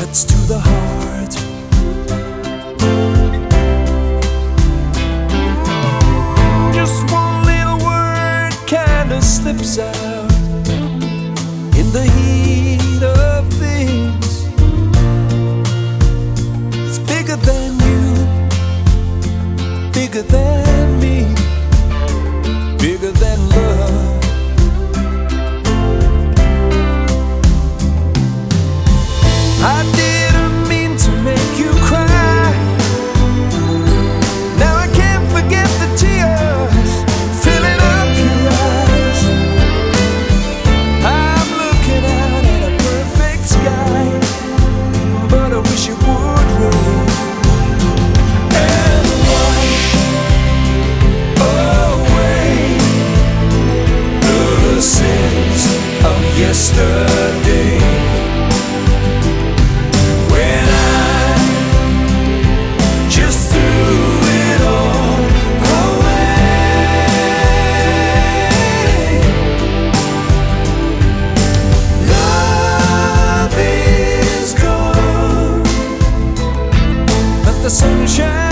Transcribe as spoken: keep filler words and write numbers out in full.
cuts to the heart. Just one little word kinda slips out in the heat of things. It's bigger than you, bigger than me, bigger than love. I didn't mean to make you cry. Now I can't forget the tears filling up your eyes. I'm looking out at a perfect sky, but I wish it would rain and wash away the sins of yesterday. The sunshine